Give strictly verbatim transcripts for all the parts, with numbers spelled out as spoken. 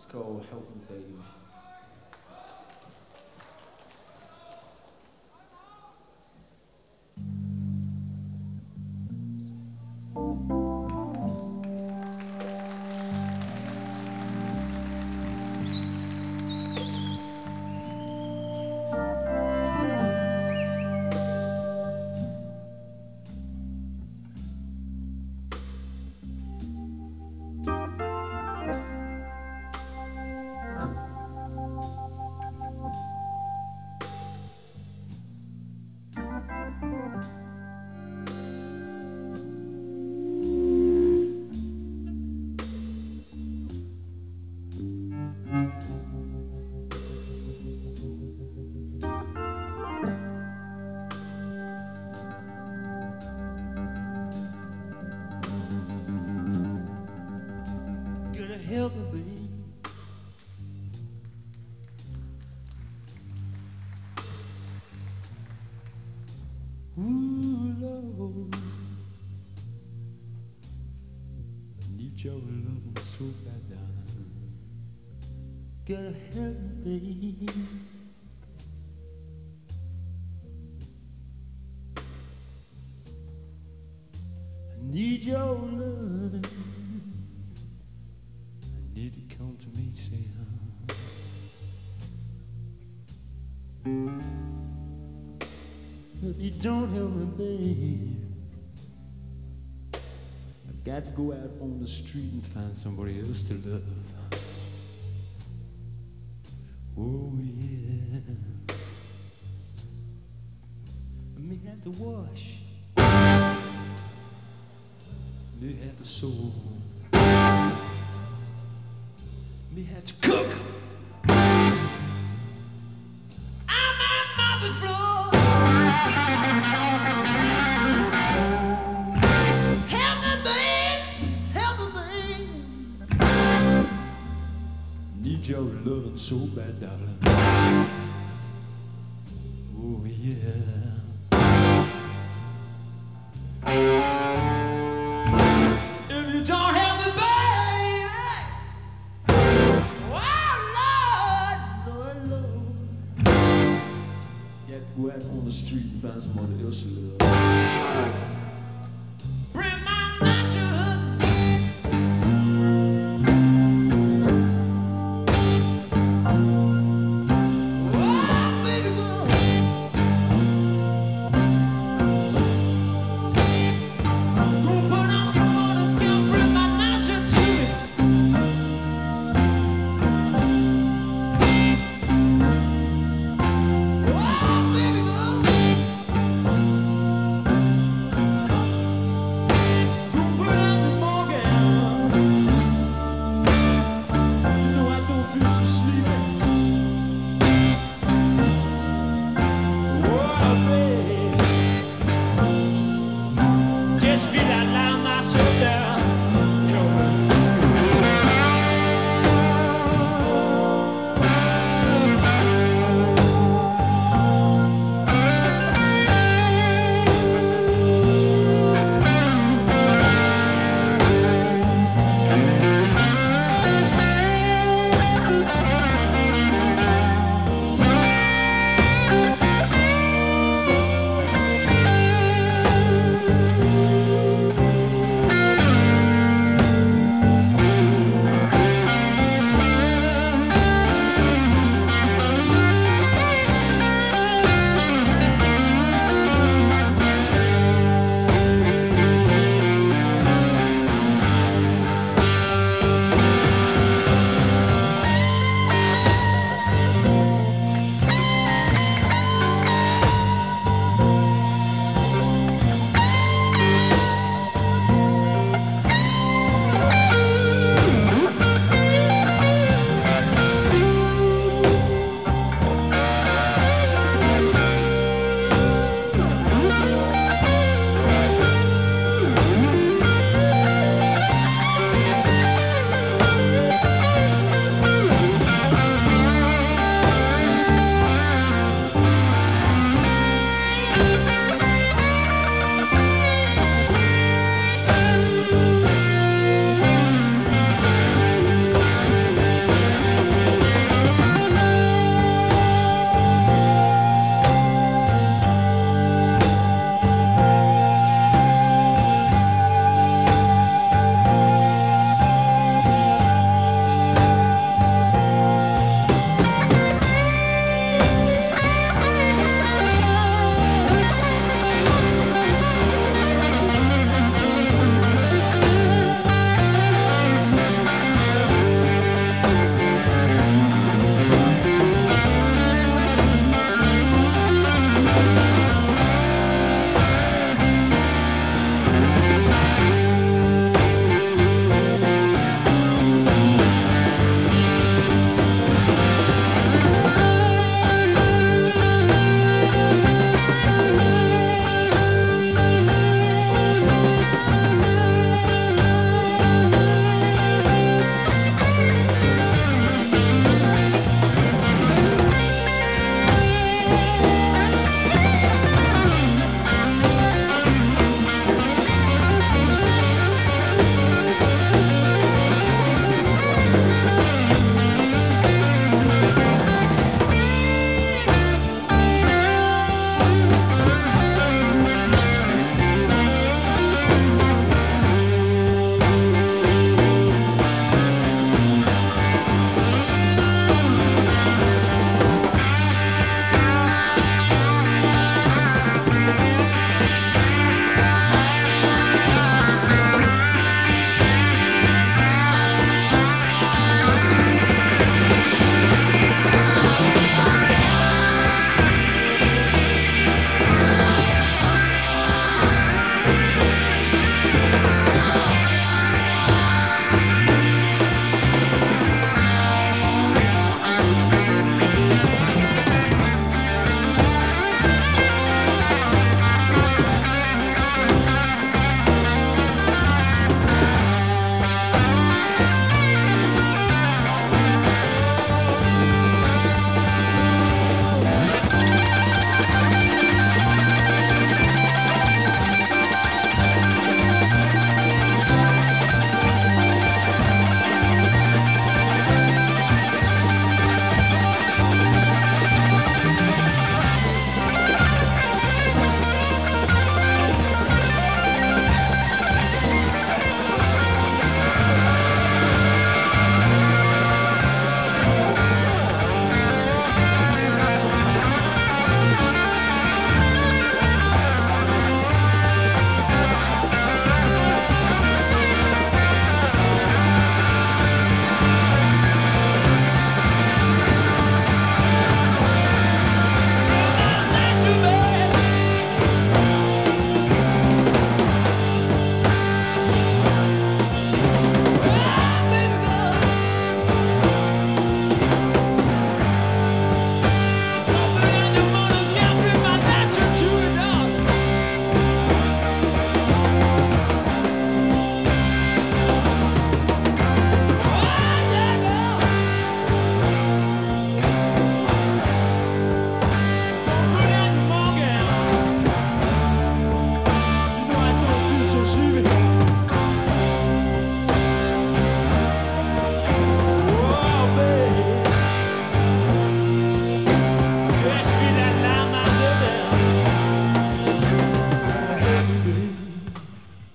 called Help Me Baby. Help me, baby. Ooh, Lord, I need your loving so bad, darling. Gotta help me, baby. I need your loving. Did you come to me, say, huh? If you don't help me, babe, I got to go out on the street and find somebody else to love. Oh, yeah. I may have to wash, may have to sew, me had to cook on my mother's floor. Help me, babe, help me, babe. Need your loving so bad, darling. Oh, yeah. If you don't help me, babe, go out on the street and find somebody else to love. Bring my natural. Oh, baby girl. Go put on your motor, girl, bring my natural to me.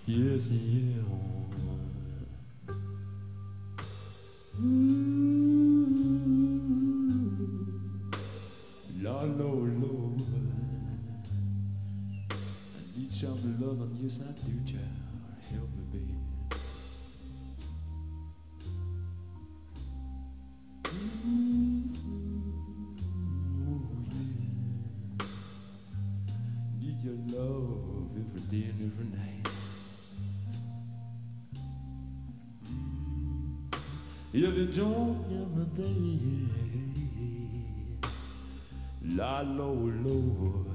Yes, yeah. Ooh, Lord, Lord, Lord, I need some love, and yes, I do, child. Help me, baby. Ooh, yeah. Need your love every day and every night. If you don't have me, baby, Lord, Lord, Lord,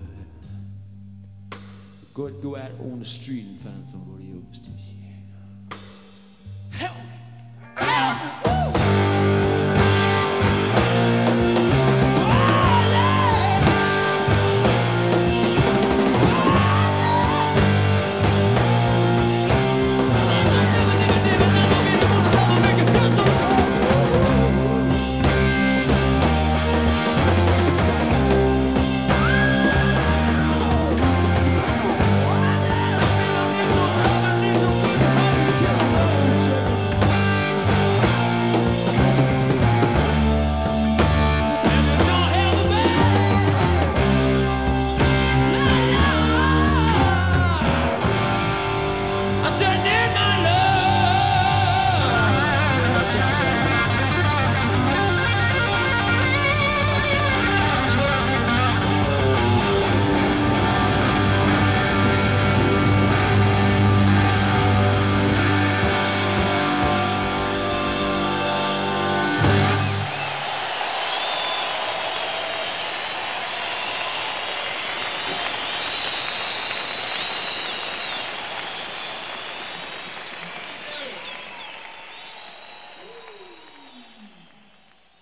go, go out on the street and find somebody else to share. Help! Help! Woo! I said,